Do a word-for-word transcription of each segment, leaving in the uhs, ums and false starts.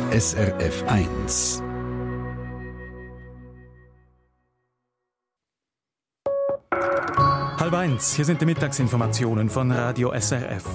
S R F eins. Halb eins, hier sind die Mittagsinformationen von Radio S R F.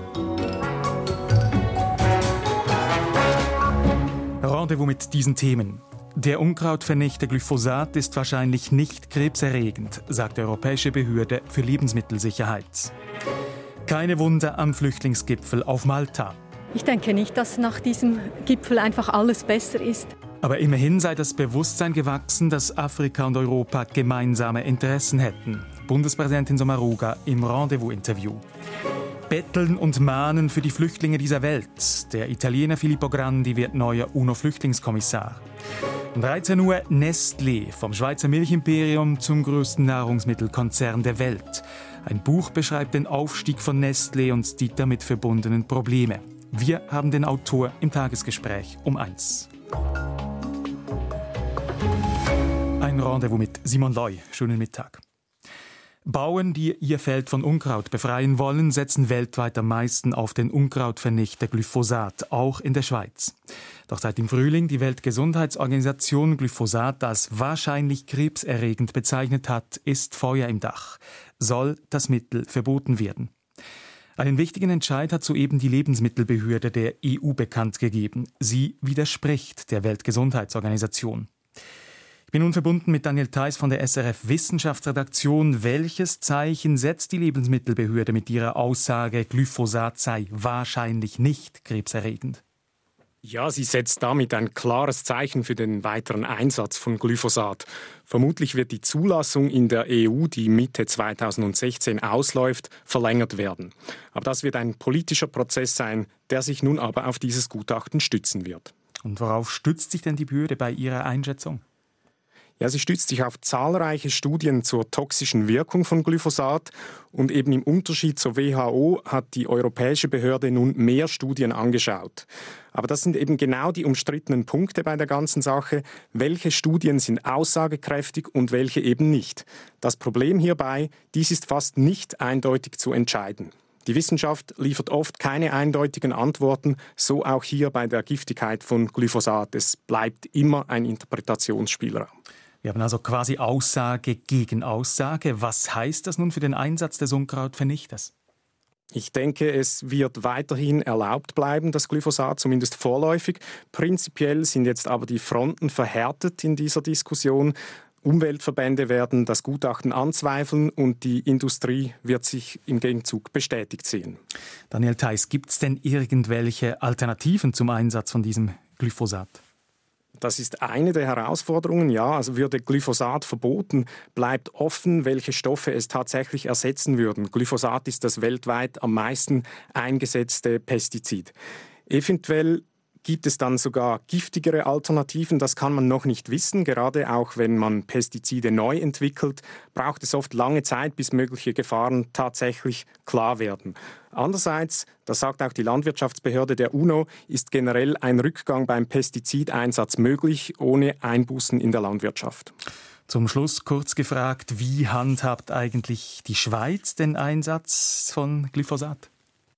Rendezvous mit diesen Themen. Der Unkrautvernichter Glyphosat ist wahrscheinlich nicht krebserregend, sagt die Europäische Behörde für Lebensmittelsicherheit. Keine Wunder am Flüchtlingsgipfel auf Malta. Ich denke nicht, dass nach diesem Gipfel einfach alles besser ist. Aber immerhin sei das Bewusstsein gewachsen, dass Afrika und Europa gemeinsame Interessen hätten. Bundespräsidentin Sommaruga im Rendezvous-Interview. Betteln und Mahnen für die Flüchtlinge dieser Welt. Der Italiener Filippo Grandi wird neuer U N O-Flüchtlingskommissar. Um dreizehn Uhr Nestlé, vom Schweizer Milchimperium zum größten Nahrungsmittelkonzern der Welt. Ein Buch beschreibt den Aufstieg von Nestlé und die damit verbundenen Probleme. Wir haben den Autor im Tagesgespräch um eins. Ein Rendezvous mit Simon Loy. Schönen Mittag. Bauern, die ihr Feld von Unkraut befreien wollen, setzen weltweit am meisten auf den Unkrautvernichter Glyphosat, auch in der Schweiz. Doch seit dem Frühling die Weltgesundheitsorganisation Glyphosat als wahrscheinlich krebserregend bezeichnet hat, ist Feuer im Dach. Soll das Mittel verboten werden? Einen wichtigen Entscheid hat soeben die Lebensmittelbehörde der E U bekannt gegeben. Sie widerspricht der Weltgesundheitsorganisation. Ich bin nun verbunden mit Daniel Theiss von der S R F Wissenschaftsredaktion. Welches Zeichen setzt die Lebensmittelbehörde mit ihrer Aussage, Glyphosat sei wahrscheinlich nicht krebserregend? Ja, sie setzt damit ein klares Zeichen für den weiteren Einsatz von Glyphosat. Vermutlich wird die Zulassung in der E U, die Mitte zweitausendsechzehn ausläuft, verlängert werden. Aber das wird ein politischer Prozess sein, der sich nun aber auf dieses Gutachten stützen wird. Und worauf stützt sich denn die Behörde bei ihrer Einschätzung? Ja, sie stützt sich auf zahlreiche Studien zur toxischen Wirkung von Glyphosat und eben im Unterschied zur W H O hat die europäische Behörde nun mehr Studien angeschaut. Aber das sind eben genau die umstrittenen Punkte bei der ganzen Sache. Welche Studien sind aussagekräftig und welche eben nicht? Das Problem hierbei, dies ist fast nicht eindeutig zu entscheiden. Die Wissenschaft liefert oft keine eindeutigen Antworten, so auch hier bei der Giftigkeit von Glyphosat. Es bleibt immer ein Interpretationsspielraum. Wir haben also quasi Aussage gegen Aussage. Was heißt das nun für den Einsatz des Unkrautvernichters? Ich denke, es wird weiterhin erlaubt bleiben, das Glyphosat, zumindest vorläufig. Prinzipiell sind jetzt aber die Fronten verhärtet in dieser Diskussion. Umweltverbände werden das Gutachten anzweifeln und die Industrie wird sich im Gegenzug bestätigt sehen. Daniel Theiss, gibt es denn irgendwelche Alternativen zum Einsatz von diesem Glyphosat? Das ist eine der Herausforderungen, ja. Also würde Glyphosat verboten, bleibt offen, welche Stoffe es tatsächlich ersetzen würden. Glyphosat ist das weltweit am meisten eingesetzte Pestizid. Eventuell gibt es dann sogar giftigere Alternativen, das kann man noch nicht wissen. Gerade auch wenn man Pestizide neu entwickelt, braucht es oft lange Zeit, bis mögliche Gefahren tatsächlich klar werden. Andererseits, das sagt auch die Landwirtschaftsbehörde der U N O, ist generell ein Rückgang beim Pestizideinsatz möglich, ohne Einbußen in der Landwirtschaft. Zum Schluss kurz gefragt, wie handhabt eigentlich die Schweiz den Einsatz von Glyphosat?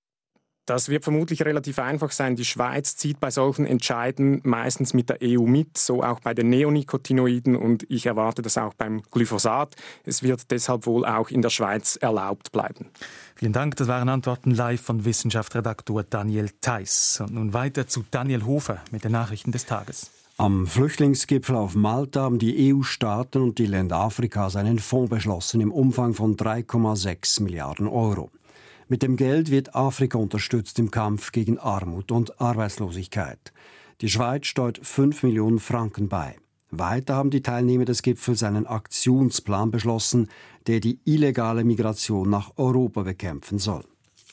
Das wird vermutlich relativ einfach sein. Die Schweiz zieht bei solchen Entscheiden meistens mit der E U mit, so auch bei den Neonicotinoiden und ich erwarte das auch beim Glyphosat. Es wird deshalb wohl auch in der Schweiz erlaubt bleiben. Vielen Dank, das waren Antworten live von Wissenschaftsredaktor Daniel Theiss. Und nun weiter zu Daniel Hofer mit den Nachrichten des Tages. Am Flüchtlingsgipfel auf Malta haben die E U-Staaten und die Länder Afrikas einen Fonds beschlossen im Umfang von drei Komma sechs Milliarden Euro. Mit dem Geld wird Afrika unterstützt im Kampf gegen Armut und Arbeitslosigkeit. Die Schweiz steuert fünf Millionen Franken bei. Weiter haben die Teilnehmer des Gipfels einen Aktionsplan beschlossen, der die illegale Migration nach Europa bekämpfen soll.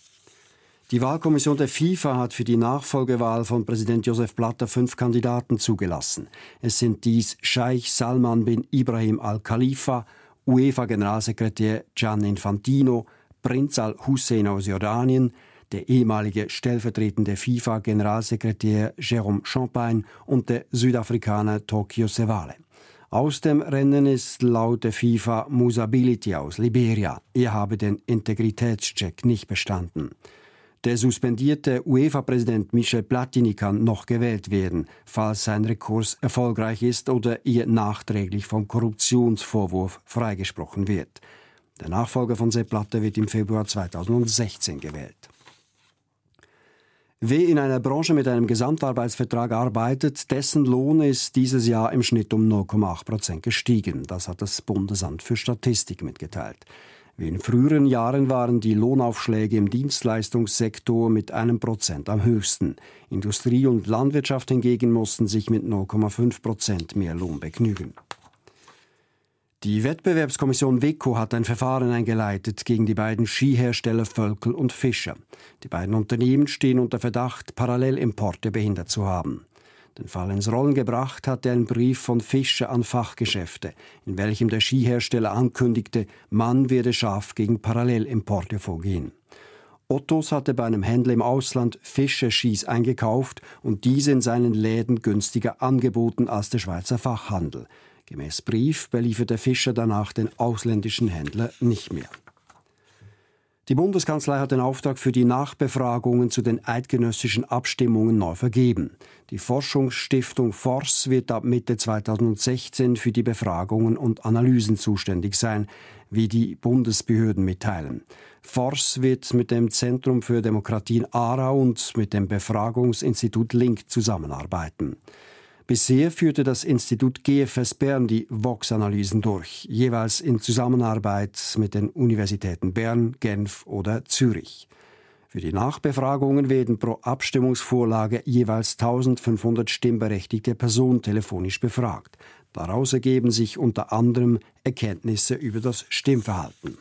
Die Wahlkommission der FIFA hat für die Nachfolgewahl von Präsident Joseph Blatter fünf Kandidaten zugelassen. Es sind dies Scheich Salman bin Ibrahim Al-Khalifa, UEFA-Generalsekretär Gianni Infantino, Prinz Al-Hussein aus Jordanien, der ehemalige stellvertretende FIFA-Generalsekretär Jérôme Champagne und der Südafrikaner Tokyo Sewale. Aus dem Rennen ist laut der FIFA Musa Bility aus Liberia. Er habe den Integritätscheck nicht bestanden. Der suspendierte UEFA-Präsident Michel Platini kann noch gewählt werden, falls sein Rekurs erfolgreich ist oder er nachträglich vom Korruptionsvorwurf freigesprochen wird. Der Nachfolger von Sepp Blatter wird im Februar zweitausendsechzehn gewählt. Wer in einer Branche mit einem Gesamtarbeitsvertrag arbeitet, dessen Lohn ist dieses Jahr im Schnitt um null Komma acht Prozent gestiegen. Das hat das Bundesamt für Statistik mitgeteilt. Wie in früheren Jahren waren die Lohnaufschläge im Dienstleistungssektor mit einem Prozent am höchsten. Industrie und Landwirtschaft hingegen mussten sich mit null Komma fünf Prozent mehr Lohn begnügen. Die Wettbewerbskommission WEKO hat ein Verfahren eingeleitet gegen die beiden Skihersteller Völkel und Fischer. Die beiden Unternehmen stehen unter Verdacht, Parallelimporte behindert zu haben. Den Fall ins Rollen gebracht hatte ein Brief von Fischer an Fachgeschäfte, in welchem der Skihersteller ankündigte, man werde scharf gegen Parallelimporte vorgehen. Ottos hatte bei einem Händler im Ausland Fischer-Skis eingekauft und diese in seinen Läden günstiger angeboten als der Schweizer Fachhandel. Gemäß Brief belieferte Fischer danach den ausländischen Händler nicht mehr. Die Bundeskanzlei hat den Auftrag für die Nachbefragungen zu den eidgenössischen Abstimmungen neu vergeben. Die Forschungsstiftung Fors wird ab Mitte zweitausendsechzehn für die Befragungen und Analysen zuständig sein, wie die Bundesbehörden mitteilen. Fors wird mit dem Zentrum für Demokratie in Aarau und mit dem Befragungsinstitut Link zusammenarbeiten. Bisher führte das Institut G F S Bern die Vox-Analysen durch, jeweils in Zusammenarbeit mit den Universitäten Bern, Genf oder Zürich. Für die Nachbefragungen werden pro Abstimmungsvorlage jeweils eintausendfünfhundert stimmberechtigte Personen telefonisch befragt. Daraus ergeben sich unter anderem Erkenntnisse über das Stimmverhalten.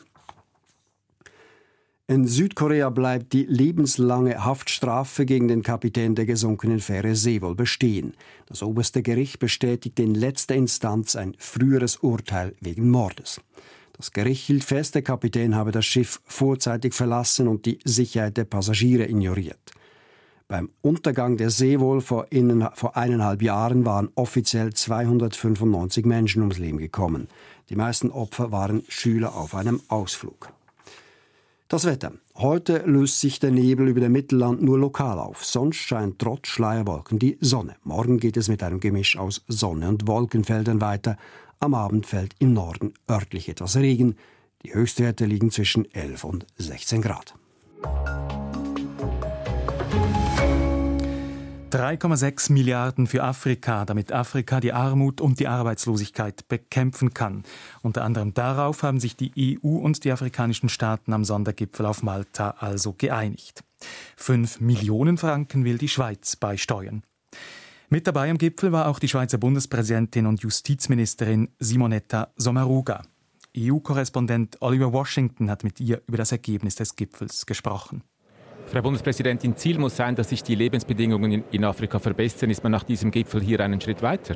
In Südkorea bleibt die lebenslange Haftstrafe gegen den Kapitän der gesunkenen Fähre Seewol bestehen. Das oberste Gericht bestätigte in letzter Instanz ein früheres Urteil wegen Mordes. Das Gericht hielt fest, der Kapitän habe das Schiff vorzeitig verlassen und die Sicherheit der Passagiere ignoriert. Beim Untergang der Seewol vor, innen, vor eineinhalb Jahren waren offiziell zweihundertfünfundneunzig Menschen ums Leben gekommen. Die meisten Opfer waren Schüler auf einem Ausflug. Das Wetter. Heute löst sich der Nebel über dem Mittelland nur lokal auf. Sonst scheint trotz Schleierwolken die Sonne. Morgen geht es mit einem Gemisch aus Sonne und Wolkenfeldern weiter. Am Abend fällt im Norden örtlich etwas Regen. Die Höchstwerte liegen zwischen elf und sechzehn Grad. drei Komma sechs Milliarden für Afrika, damit Afrika die Armut und die Arbeitslosigkeit bekämpfen kann. Unter anderem darauf haben sich die E U und die afrikanischen Staaten am Sondergipfel auf Malta also geeinigt. Fünf Millionen Franken will die Schweiz beisteuern. Mit dabei am Gipfel war auch die Schweizer Bundespräsidentin und Justizministerin Simonetta Sommaruga. E U-Korrespondent Oliver Washington hat mit ihr über das Ergebnis des Gipfels gesprochen. Frau Bundespräsidentin, Ziel muss sein, dass sich die Lebensbedingungen in Afrika verbessern. Ist man nach diesem Gipfel hier einen Schritt weiter?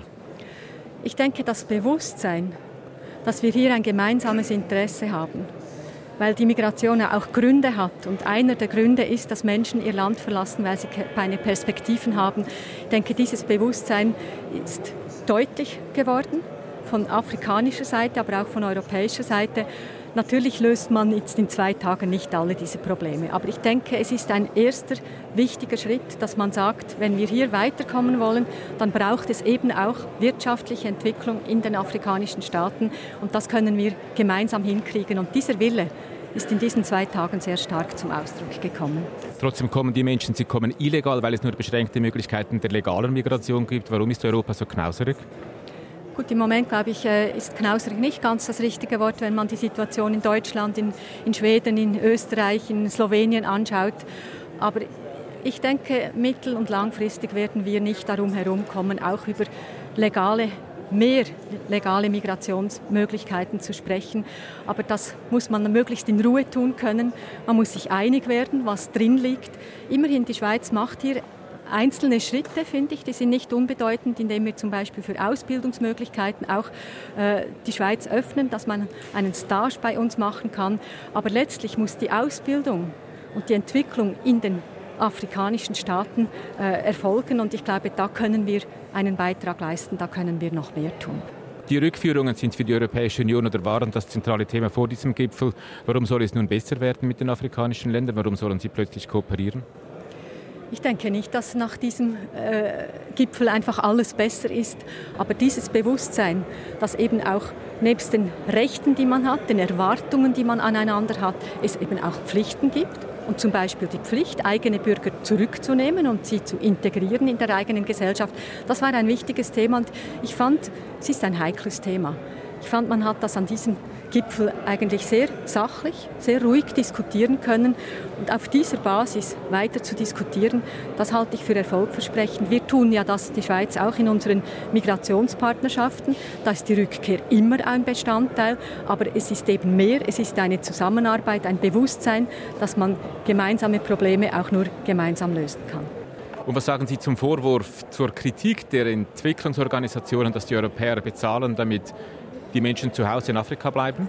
Ich denke, das Bewusstsein, dass wir hier ein gemeinsames Interesse haben, weil die Migration auch Gründe hat. Und einer der Gründe ist, dass Menschen ihr Land verlassen, weil sie keine Perspektiven haben. Ich denke, dieses Bewusstsein ist deutlich geworden, von afrikanischer Seite, aber auch von europäischer Seite. Natürlich löst man jetzt in zwei Tagen nicht alle diese Probleme. Aber ich denke, es ist ein erster wichtiger Schritt, dass man sagt, wenn wir hier weiterkommen wollen, dann braucht es eben auch wirtschaftliche Entwicklung in den afrikanischen Staaten. Und das können wir gemeinsam hinkriegen. Und dieser Wille ist in diesen zwei Tagen sehr stark zum Ausdruck gekommen. Trotzdem kommen die Menschen, sie kommen illegal, weil es nur beschränkte Möglichkeiten der legalen Migration gibt. Warum ist Europa so knauserig? Gut, im Moment, glaube ich, ist knauserig nicht ganz das richtige Wort, wenn man die Situation in Deutschland, in, in Schweden, in Österreich, in Slowenien anschaut. Aber ich denke, mittel- und langfristig werden wir nicht darum herumkommen, auch über legale, mehr legale Migrationsmöglichkeiten zu sprechen. Aber das muss man möglichst in Ruhe tun können. Man muss sich einig werden, was drin liegt. Immerhin, die Schweiz macht hier einzelne Schritte, finde ich, die sind nicht unbedeutend, indem wir zum Beispiel für Ausbildungsmöglichkeiten auch äh, die Schweiz öffnen, dass man einen Stage bei uns machen kann. Aber letztlich muss die Ausbildung und die Entwicklung in den afrikanischen Staaten äh, erfolgen. Und ich glaube, da können wir einen Beitrag leisten, da können wir noch mehr tun. Die Rückführungen sind für die Europäische Union oder waren das zentrale Thema vor diesem Gipfel. Warum soll es nun besser werden mit den afrikanischen Ländern? Warum sollen sie plötzlich kooperieren? Ich denke nicht, dass nach diesem äh, Gipfel einfach alles besser ist. Aber dieses Bewusstsein, dass eben auch nebst den Rechten, die man hat, den Erwartungen, die man aneinander hat, es eben auch Pflichten gibt. Und zum Beispiel die Pflicht, eigene Bürger zurückzunehmen und sie zu integrieren in der eigenen Gesellschaft. Das war ein wichtiges Thema und ich fand, es ist ein heikles Thema. Ich fand, man hat das an diesem Gipfel eigentlich sehr sachlich, sehr ruhig diskutieren können. Und auf dieser Basis weiter zu diskutieren, das halte ich für erfolgversprechend. Wir tun ja das, die Schweiz, auch in unseren Migrationspartnerschaften. Da ist die Rückkehr immer ein Bestandteil, aber es ist eben mehr, es ist eine Zusammenarbeit, ein Bewusstsein, dass man gemeinsame Probleme auch nur gemeinsam lösen kann. Und was sagen Sie zum Vorwurf, zur Kritik der Entwicklungsorganisationen, dass die Europäer bezahlen, damit die Menschen zu Hause in Afrika bleiben?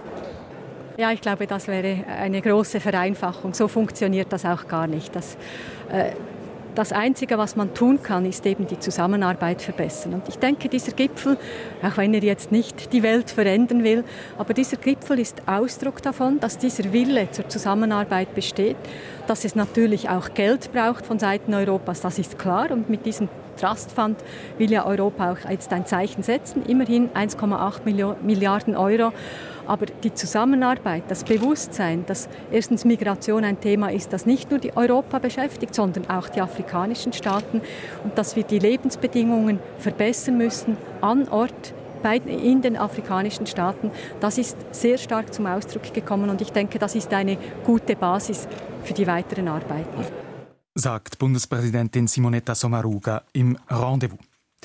Ja, ich glaube, das wäre eine große Vereinfachung. So funktioniert das auch gar nicht. Das, äh, das Einzige, was man tun kann, ist eben die Zusammenarbeit verbessern. Und ich denke, dieser Gipfel, auch wenn er jetzt nicht die Welt verändern will, aber dieser Gipfel ist Ausdruck davon, dass dieser Wille zur Zusammenarbeit besteht, dass es natürlich auch Geld braucht von Seiten Europas, das ist klar. Und mit diesem Trust Fund will ja Europa auch jetzt ein Zeichen setzen, immerhin eins Komma acht Milliarden Euro. Aber die Zusammenarbeit, das Bewusstsein, dass erstens Migration ein Thema ist, das nicht nur die Europa beschäftigt, sondern auch die afrikanischen Staaten und dass wir die Lebensbedingungen verbessern müssen an Ort in den afrikanischen Staaten, das ist sehr stark zum Ausdruck gekommen und ich denke, das ist eine gute Basis für die weiteren Arbeiten. Sagt Bundespräsidentin Simonetta Sommaruga im Rendezvous.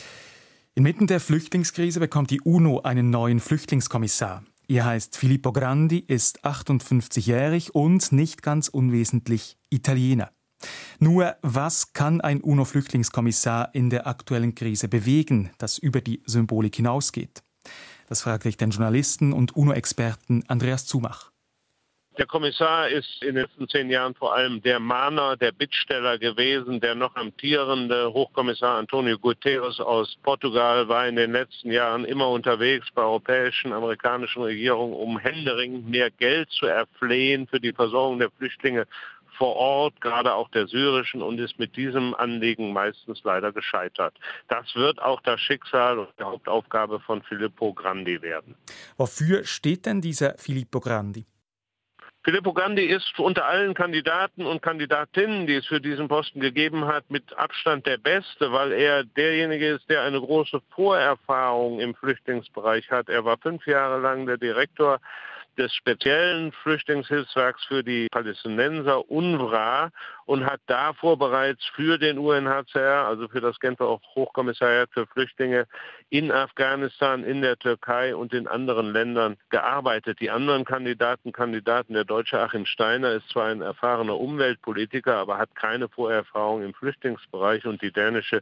Inmitten der Flüchtlingskrise bekommt die UNO einen neuen Flüchtlingskommissar. Er heißt Filippo Grandi, ist achtundfünfzigjährig und nicht ganz unwesentlich Italiener. Nur, was kann ein UNO-Flüchtlingskommissar in der aktuellen Krise bewegen, das über die Symbolik hinausgeht? Das fragte ich den Journalisten und UNO-Experten Andreas Zumach. Der Kommissar ist in den letzten zehn Jahren vor allem der Mahner, der Bittsteller gewesen. Der noch amtierende Hochkommissar Antonio Guterres aus Portugal war in den letzten Jahren immer unterwegs bei europäischen, amerikanischen Regierungen, um händeringend mehr Geld zu erflehen für die Versorgung der Flüchtlinge vor Ort, gerade auch der syrischen, und ist mit diesem Anliegen meistens leider gescheitert. Das wird auch das Schicksal und die Hauptaufgabe von Filippo Grandi werden. Wofür steht denn dieser Filippo Grandi? Filippo Grandi ist unter allen Kandidaten und Kandidatinnen, die es für diesen Posten gegeben hat, mit Abstand der Beste, weil er derjenige ist, der eine große Vorerfahrung im Flüchtlingsbereich hat. Er war fünf Jahre lang der Direktor des speziellen Flüchtlingshilfswerks für die Palästinenser UNRWA und hat davor bereits für den U N H C R, also für das Genfer Hochkommissariat für Flüchtlinge in Afghanistan, in der Türkei und in anderen Ländern gearbeitet. Die anderen Kandidaten, Kandidaten, der deutsche Achim Steiner ist zwar ein erfahrener Umweltpolitiker, aber hat keine Vorerfahrung im Flüchtlingsbereich, und die dänische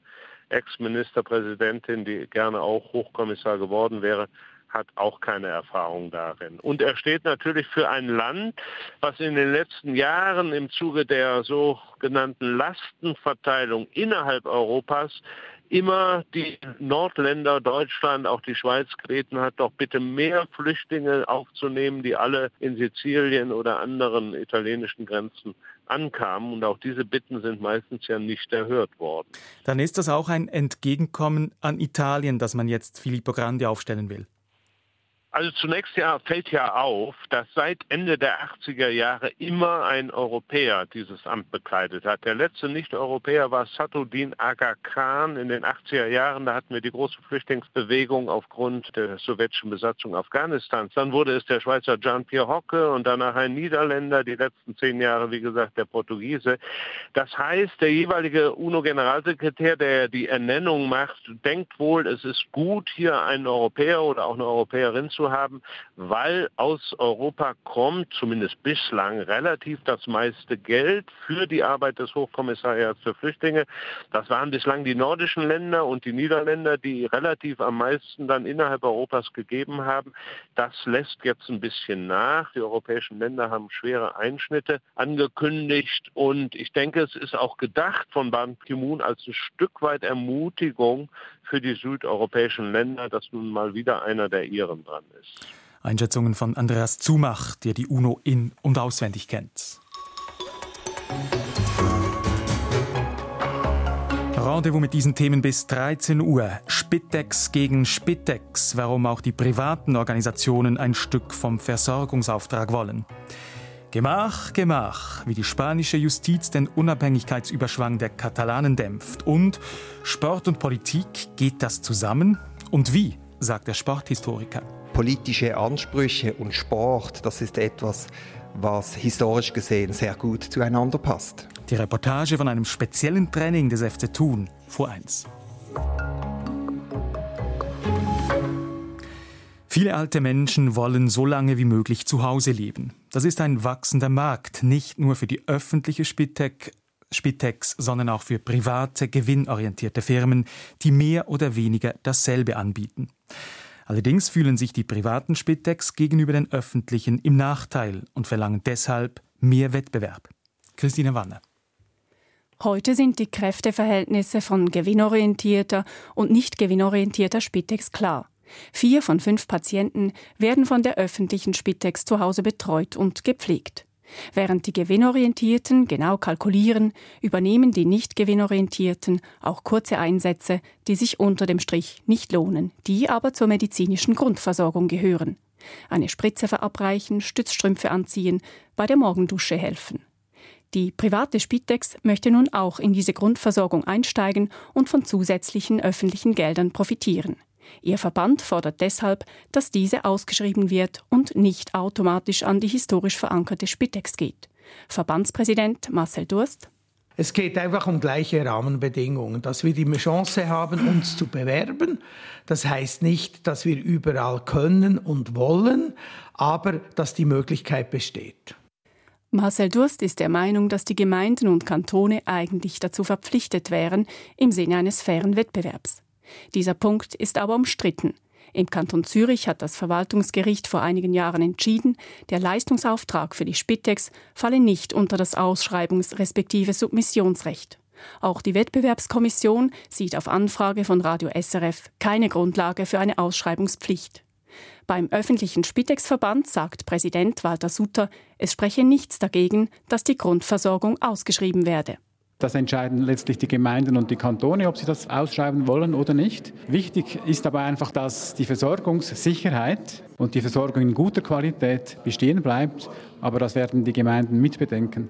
Ex-Ministerpräsidentin, die gerne auch Hochkommissar geworden wäre, hat auch keine Erfahrung darin. Und er steht natürlich für ein Land, was in den letzten Jahren im Zuge der sogenannten Lastenverteilung innerhalb Europas immer die Nordländer, Deutschland, auch die Schweiz gebeten hat, doch bitte mehr Flüchtlinge aufzunehmen, die alle in Sizilien oder anderen italienischen Grenzen ankamen. Und auch diese Bitten sind meistens ja nicht erhört worden. Dann ist das auch ein Entgegenkommen an Italien, das man jetzt Filippo Grandi aufstellen will. Also zunächst ja fällt ja auf, dass seit Ende der achtziger Jahre immer ein Europäer dieses Amt bekleidet hat. Der letzte Nicht-Europäer war Sadruddin Aga Khan in den achtziger Jahren. Da hatten wir die große Flüchtlingsbewegung aufgrund der sowjetischen Besatzung Afghanistans. Dann wurde es der Schweizer Jean-Pierre Hocke und danach ein Niederländer, die letzten zehn Jahre, wie gesagt, der Portugiese. Das heißt, der jeweilige UNO-Generalsekretär, der die Ernennung macht, denkt wohl, es ist gut, hier einen Europäer oder auch eine Europäerin zu haben, weil aus Europa kommt, zumindest bislang, relativ das meiste Geld für die Arbeit des Hochkommissariats für Flüchtlinge. Das waren bislang die nordischen Länder und die Niederländer, die relativ am meisten dann innerhalb Europas gegeben haben. Das lässt jetzt ein bisschen nach. Die europäischen Länder haben schwere Einschnitte angekündigt und ich denke, es ist auch gedacht von Ban Ki-moon als ein Stück weit Ermutigung für die südeuropäischen Länder, dass nun mal wieder einer der ihren dran ist. Einschätzungen von Andreas Zumach, der die UNO in- und auswendig kennt. Rendezvous mit diesen Themen bis dreizehn Uhr. Spitex gegen Spitex, warum auch die privaten Organisationen ein Stück vom Versorgungsauftrag wollen. Gemach, Gemach, wie die spanische Justiz den Unabhängigkeitsüberschwang der Katalanen dämpft. Und Sport und Politik, geht das zusammen? Und wie, sagt der Sporthistoriker. Politische Ansprüche und Sport, das ist etwas, was historisch gesehen sehr gut zueinander passt. Die Reportage von einem speziellen Training des F C Thun vor eins. Viele alte Menschen wollen so lange wie möglich zu Hause leben. Das ist ein wachsender Markt, nicht nur für die öffentliche Spitex, Spitex, sondern auch für private, gewinnorientierte Firmen, die mehr oder weniger dasselbe anbieten. Allerdings fühlen sich die privaten Spitex gegenüber den öffentlichen im Nachteil und verlangen deshalb mehr Wettbewerb. Christine Wanner. Heute sind die Kräfteverhältnisse von gewinnorientierter und nicht gewinnorientierter Spitex klar. Vier von fünf Patienten werden von der öffentlichen Spitex zu Hause betreut und gepflegt. Während die Gewinnorientierten genau kalkulieren, übernehmen die nicht Gewinnorientierten auch kurze Einsätze, die sich unter dem Strich nicht lohnen, die aber zur medizinischen Grundversorgung gehören. Eine Spritze verabreichen, Stützstrümpfe anziehen, bei der Morgendusche helfen. Die private Spitex möchte nun auch in diese Grundversorgung einsteigen und von zusätzlichen öffentlichen Geldern profitieren. Ihr Verband fordert deshalb, dass diese ausgeschrieben wird und nicht automatisch an die historisch verankerte Spitex geht. Verbandspräsident Marcel Durst. Es geht einfach um gleiche Rahmenbedingungen, dass wir die Chance haben, uns zu bewerben. Das heißt nicht, dass wir überall können und wollen, aber dass die Möglichkeit besteht. Marcel Durst ist der Meinung, dass die Gemeinden und Kantone eigentlich dazu verpflichtet wären, im Sinne eines fairen Wettbewerbs. Dieser Punkt ist aber umstritten. Im Kanton Zürich hat das Verwaltungsgericht vor einigen Jahren entschieden, der Leistungsauftrag für die Spitex falle nicht unter das Ausschreibungs- respektive Submissionsrecht. Auch die Wettbewerbskommission sieht auf Anfrage von Radio S R F keine Grundlage für eine Ausschreibungspflicht. Beim öffentlichen Spitex-Verband sagt Präsident Walter Sutter, es spreche nichts dagegen, dass die Grundversorgung ausgeschrieben werde. Das entscheiden letztlich die Gemeinden und die Kantone, ob sie das ausschreiben wollen oder nicht. Wichtig ist aber einfach, dass die Versorgungssicherheit und die Versorgung in guter Qualität bestehen bleibt. Aber das werden die Gemeinden mitbedenken.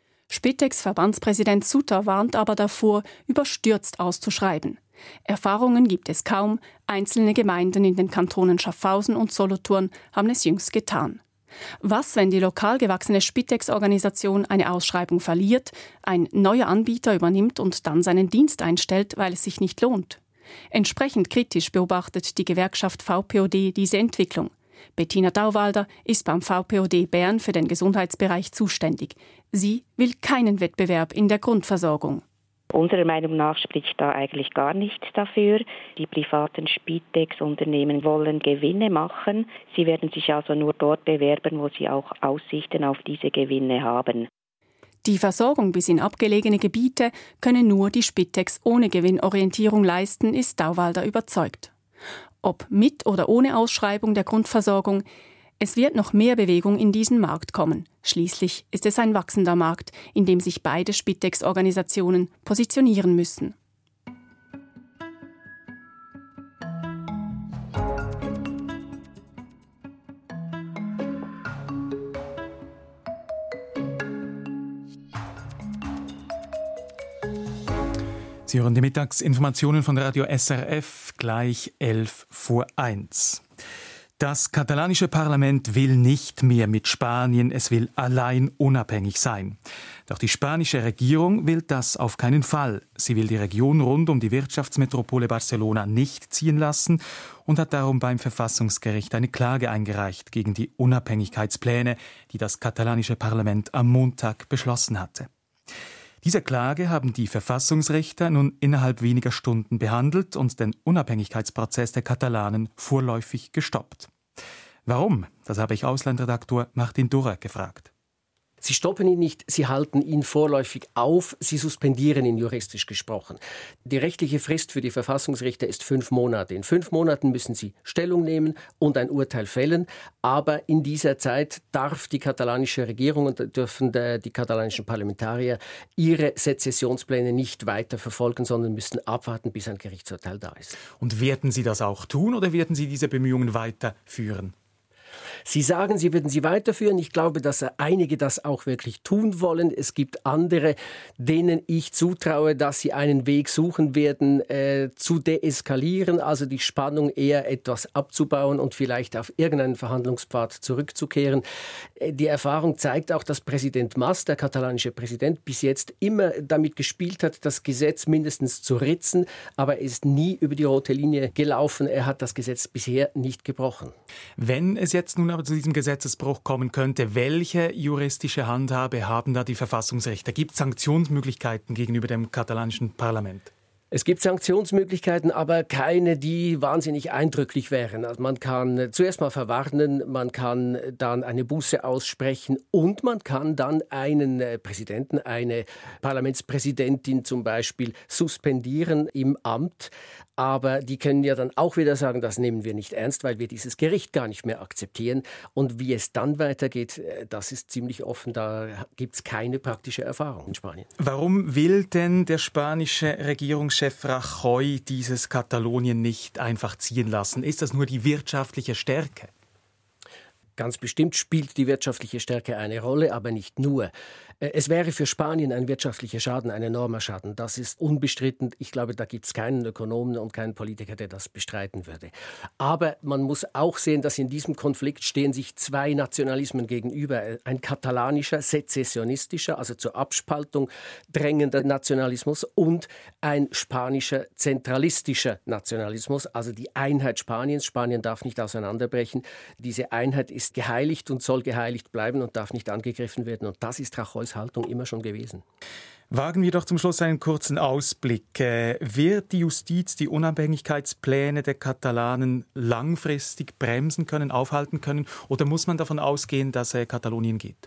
Spitex-Verbandspräsident Sutter warnt aber davor, überstürzt auszuschreiben. Erfahrungen gibt es kaum. Einzelne Gemeinden in den Kantonen Schaffhausen und Solothurn haben es jüngst getan. Was, wenn die lokal gewachsene Spitex-Organisation eine Ausschreibung verliert, ein neuer Anbieter übernimmt und dann seinen Dienst einstellt, weil es sich nicht lohnt? Entsprechend kritisch beobachtet die Gewerkschaft V P O D diese Entwicklung. Bettina Dauwalder ist beim V P O D Bern für den Gesundheitsbereich zuständig. Sie will keinen Wettbewerb in der Grundversorgung. Unserer Meinung nach spricht da eigentlich gar nichts dafür. Die privaten Spitex-Unternehmen wollen Gewinne machen. Sie werden sich also nur dort bewerben, wo sie auch Aussichten auf diese Gewinne haben. Die Versorgung bis in abgelegene Gebiete könne nur die Spitex ohne Gewinnorientierung leisten, ist Dauwalder überzeugt. Ob mit oder ohne Ausschreibung der Grundversorgung, es wird noch mehr Bewegung in diesen Markt kommen. Schließlich ist es ein wachsender Markt, in dem sich beide Spitex-Organisationen positionieren müssen. Sie hören die Mittagsinformationen von Radio S R F, gleich elf vor eins. Das katalanische Parlament will nicht mehr mit Spanien, es will allein unabhängig sein. Doch die spanische Regierung will das auf keinen Fall. Sie will die Region rund um die Wirtschaftsmetropole Barcelona nicht ziehen lassen und hat darum beim Verfassungsgericht eine Klage eingereicht gegen die Unabhängigkeitspläne, die das katalanische Parlament am Montag beschlossen hatte. Diese Klage haben die Verfassungsrichter nun innerhalb weniger Stunden behandelt und den Unabhängigkeitsprozess der Katalanen vorläufig gestoppt. Warum? Das habe ich Auslandredaktor Martin Durrer gefragt. Sie stoppen ihn nicht, sie halten ihn vorläufig auf, sie suspendieren ihn juristisch gesprochen. Die rechtliche Frist für die Verfassungsrichter ist fünf Monate. In fünf Monaten müssen sie Stellung nehmen und ein Urteil fällen. Aber in dieser Zeit darf die katalanische Regierung und dürfen die katalanischen Parlamentarier ihre Sezessionspläne nicht weiter verfolgen, sondern müssen abwarten, bis ein Gerichtsurteil da ist. Und werden Sie das auch tun oder werden Sie diese Bemühungen weiterführen? Sie sagen, Sie würden sie weiterführen. Ich glaube, dass einige das auch wirklich tun wollen. Es gibt andere, denen ich zutraue, dass sie einen Weg suchen werden, äh, zu deeskalieren, also die Spannung eher etwas abzubauen und vielleicht auf irgendeinen Verhandlungspfad zurückzukehren. Äh, die Erfahrung zeigt auch, dass Präsident Mas, der katalanische Präsident, bis jetzt immer damit gespielt hat, das Gesetz mindestens zu ritzen, aber er ist nie über die rote Linie gelaufen. Er hat das Gesetz bisher nicht gebrochen. Wenn es jetzt nun aber zu diesem Gesetzesbruch kommen könnte, welche juristische Handhabe haben da die Verfassungsrichter? Gibt es Sanktionsmöglichkeiten gegenüber dem katalanischen Parlament? Es gibt Sanktionsmöglichkeiten, aber keine, die wahnsinnig eindrücklich wären. Also man kann zuerst mal verwarnen, man kann dann eine Buße aussprechen und man kann dann einen Präsidenten, eine Parlamentspräsidentin zum Beispiel suspendieren im Amt. Aber die können ja dann auch wieder sagen, das nehmen wir nicht ernst, weil wir dieses Gericht gar nicht mehr akzeptieren. Und wie es dann weitergeht, das ist ziemlich offen. Da gibt es keine praktische Erfahrung in Spanien. Warum will denn der spanische Regierungschef Rajoy dieses Katalonien nicht einfach ziehen lassen? Ist das nur die wirtschaftliche Stärke? Ganz bestimmt spielt die wirtschaftliche Stärke eine Rolle, aber nicht nur. Es wäre für Spanien ein wirtschaftlicher Schaden, ein enormer Schaden. Das ist unbestritten. Ich glaube, da gibt es keinen Ökonomen und keinen Politiker, der das bestreiten würde. Aber man muss auch sehen, dass in diesem Konflikt stehen sich zwei Nationalismen gegenüber. Ein katalanischer, sezessionistischer, also zur Abspaltung drängender Nationalismus und ein spanischer, zentralistischer Nationalismus, also die Einheit Spaniens. Spanien darf nicht auseinanderbrechen. Diese Einheit ist geheiligt und soll geheiligt bleiben und darf nicht angegriffen werden. Und das ist Rajoys Haltung immer schon gewesen. Wagen wir doch zum Schluss einen kurzen Ausblick. Äh, wird die Justiz die Unabhängigkeitspläne der Katalanen langfristig bremsen können, aufhalten können? Oder muss man davon ausgehen, dass äh, Katalonien geht?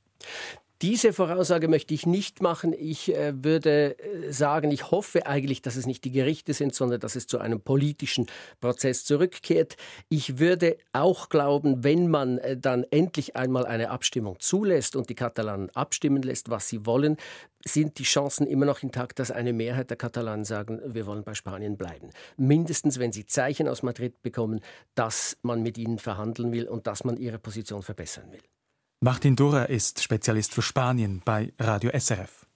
Diese Voraussage möchte ich nicht machen. Ich äh, würde äh, sagen, ich hoffe eigentlich, dass es nicht die Gerichte sind, sondern dass es zu einem politischen Prozess zurückkehrt. Ich würde auch glauben, wenn man äh, dann endlich einmal eine Abstimmung zulässt und die Katalanen abstimmen lässt, was sie wollen, sind die Chancen immer noch intakt, dass eine Mehrheit der Katalanen sagen, wir wollen bei Spanien bleiben. Mindestens, wenn sie Zeichen aus Madrid bekommen, dass man mit ihnen verhandeln will und dass man ihre Position verbessern will. Martin Durrer ist Spezialist für Spanien bei Radio S R F.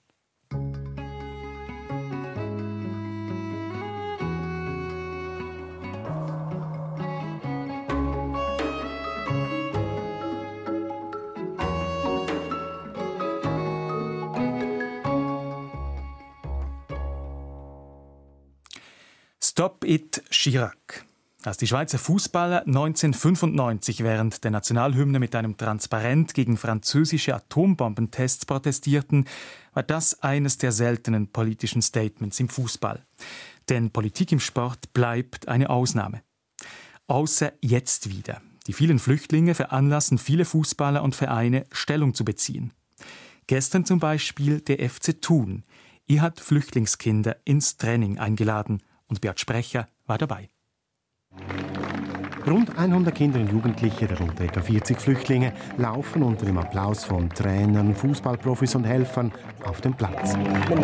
Stop it, Chirac. Als die Schweizer Fußballer neunzehnhundertfünfundneunzig während der Nationalhymne mit einem Transparent gegen französische Atombombentests protestierten, war das eines der seltenen politischen Statements im Fußball. Denn Politik im Sport bleibt eine Ausnahme. Außer jetzt wieder. Die vielen Flüchtlinge veranlassen viele Fußballer und Vereine, Stellung zu beziehen. Gestern zum Beispiel der F C Thun. Er hat Flüchtlingskinder ins Training eingeladen und Beat Sprecher war dabei. Rund hundert Kinder und Jugendliche, darunter etwa vierzig Flüchtlinge, laufen unter dem Applaus von Trainern, Fußballprofis und Helfern auf dem Platz.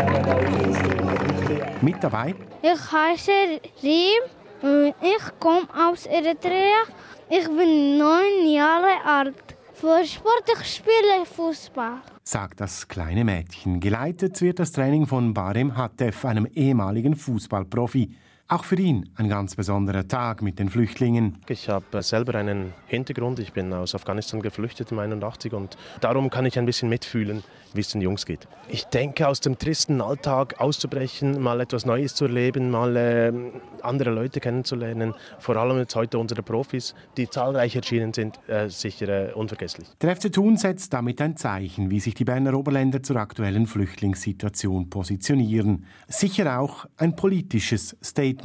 Mit dabei? Ich heiße Rim und ich komme aus Eritrea. Ich bin neun Jahre alt. Für Sport ich spiele Fußball, sagt das kleine Mädchen. Geleitet wird das Training von Barem Hatef, einem ehemaligen Fußballprofi. Auch für ihn ein ganz besonderer Tag mit den Flüchtlingen. Ich habe selber einen Hintergrund. Ich bin aus Afghanistan geflüchtet im einundachtzig und darum kann ich ein bisschen mitfühlen, wie es den Jungs geht. Ich denke, aus dem tristen Alltag auszubrechen, mal etwas Neues zu erleben, mal äh, andere Leute kennenzulernen. Vor allem jetzt heute unsere Profis, die zahlreich erschienen sind, äh, sicher äh, unvergesslich. Der F C Thun setzt damit ein Zeichen, wie sich die Berner Oberländer zur aktuellen Flüchtlingssituation positionieren. Sicher auch ein politisches Statement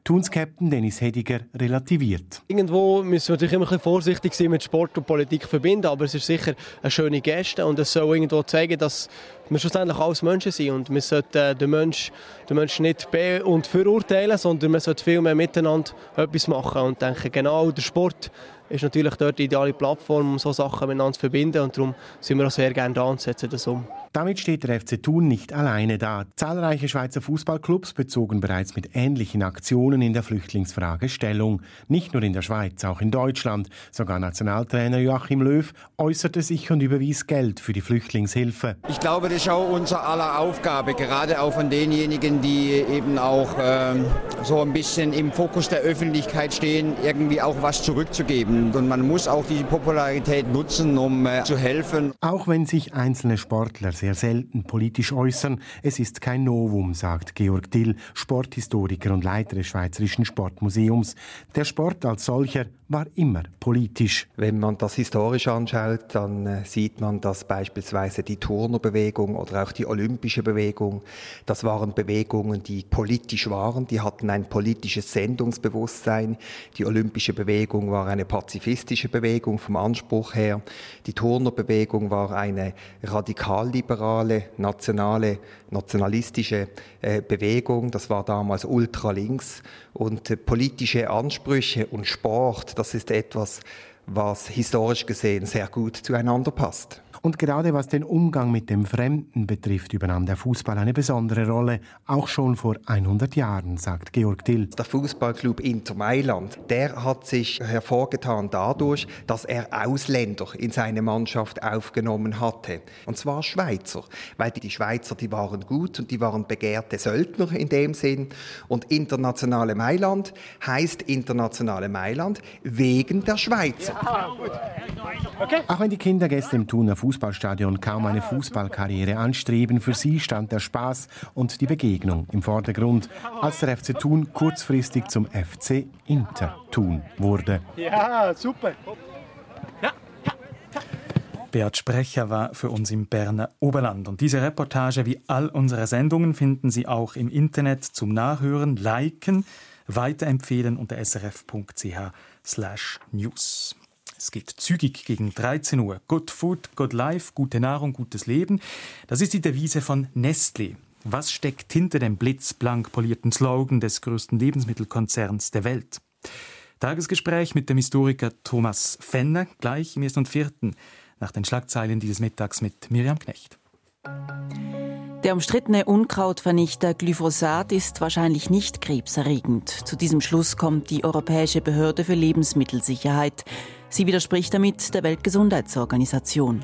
Thuns Captain Dennis Hediger relativiert. Irgendwo müssen wir natürlich immer ein bisschen vorsichtig sein mit Sport und Politik verbinden, aber es ist sicher eine schöne Geste und es soll irgendwo zeigen, dass wir schlussendlich alles Menschen sind und wir sollten den Menschen, den Menschen nicht be- und verurteilen, sondern wir sollten viel mehr miteinander etwas machen und denke, genau der Sport ist natürlich dort die ideale Plattform, um solche Sachen miteinander zu verbinden und darum sind wir auch sehr gerne da und setzen das um. Damit steht der F C Thun nicht alleine da. Zahlreiche Schweizer Fußballclubs bezogen bereits mit ähnlichen Aktionen in der Flüchtlingsfrage Stellung. Nicht nur in der Schweiz, auch in Deutschland. Sogar Nationaltrainer Joachim Löw äußerte sich und überwies Geld für die Flüchtlingshilfe. Ich glaube, das ist auch unser aller Aufgabe, gerade auch von denjenigen, die eben auch ähm, so ein bisschen im Fokus der Öffentlichkeit stehen, irgendwie auch was zurückzugeben. Und man muss auch die Popularität nutzen, um äh, zu helfen. Auch wenn sich einzelne Sportler sehr selten politisch äußern, es ist kein Novum, sagt Georg Dill, Sporthistoriker und Leiter des Schweizerischen Sportmuseums. Der Sport als solcher war immer politisch. Wenn man das historisch anschaut, dann äh, sieht man, dass beispielsweise die Turnerbewegung oder auch die olympische Bewegung, das waren Bewegungen, die politisch waren, die hatten ein politisches Sendungsbewusstsein. Die olympische Bewegung war eine pazifistische Bewegung vom Anspruch her. Die Turnerbewegung war eine radikalliberale, nationale, nationalistische äh, Bewegung. Das war damals ultralinks. Und äh, politische Ansprüche und Sport, das ist etwas, was historisch gesehen sehr gut zueinander passt. Und gerade was den Umgang mit dem Fremden betrifft, übernahm der Fußball eine besondere Rolle, auch schon vor hundert Jahren, sagt Georg Dill. Der Fußballclub Inter Mailand, der hat sich hervorgetan dadurch, dass er Ausländer in seine Mannschaft aufgenommen hatte. Und zwar Schweizer, weil die Schweizer, die waren gut und die waren begehrte Söldner in dem Sinn. Und Internationale Mailand heißt Internationale Mailand wegen der Schweizer. Ja, gut. Okay. Auch wenn die Kindergäste im Thuner Fußballstadion kaum eine Fußballkarriere anstreben, für sie stand der Spaß und die Begegnung im Vordergrund, als der F C Thun kurzfristig zum F C Inter Thun wurde. Ja, super. Ja. Beat Sprecher war für uns im Berner Oberland. Und diese Reportage wie all unsere Sendungen finden Sie auch im Internet zum Nachhören, liken, weiterempfehlen unter srf punkt c h slash news. Es geht zügig gegen dreizehn Uhr. Good Food, Good Life, gute Nahrung, gutes Leben. Das ist die Devise von Nestlé. Was steckt hinter dem blitzblank polierten Slogan des größten Lebensmittelkonzerns der Welt? Tagesgespräch mit dem Historiker Thomas Fenner, gleich im ersten und vierten, nach den Schlagzeilen dieses Mittags mit Miriam Knecht. Der umstrittene Unkrautvernichter Glyphosat ist wahrscheinlich nicht krebserregend. Zu diesem Schluss kommt die Europäische Behörde für Lebensmittelsicherheit. Sie widerspricht damit der Weltgesundheitsorganisation.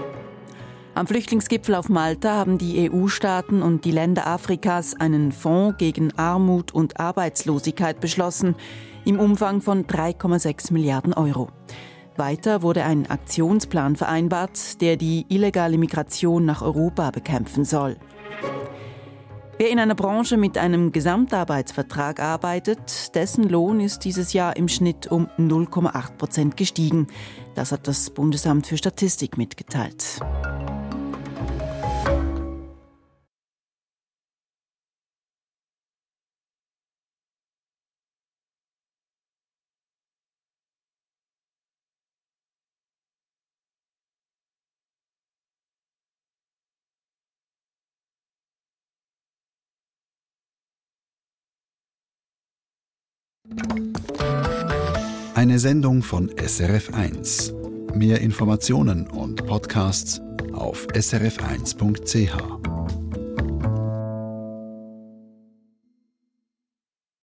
Am Flüchtlingsgipfel auf Malta haben die E U-Staaten und die Länder Afrikas einen Fonds gegen Armut und Arbeitslosigkeit beschlossen, im Umfang von drei Komma sechs Milliarden Euro. Weiter wurde ein Aktionsplan vereinbart, der die illegale Migration nach Europa bekämpfen soll. Wer in einer Branche mit einem Gesamtarbeitsvertrag arbeitet, dessen Lohn ist dieses Jahr im Schnitt um null Komma acht Prozent gestiegen. Das hat das Bundesamt für Statistik mitgeteilt. Eine Sendung von S R F eins. Mehr Informationen und Podcasts auf s r f eins punkt c h.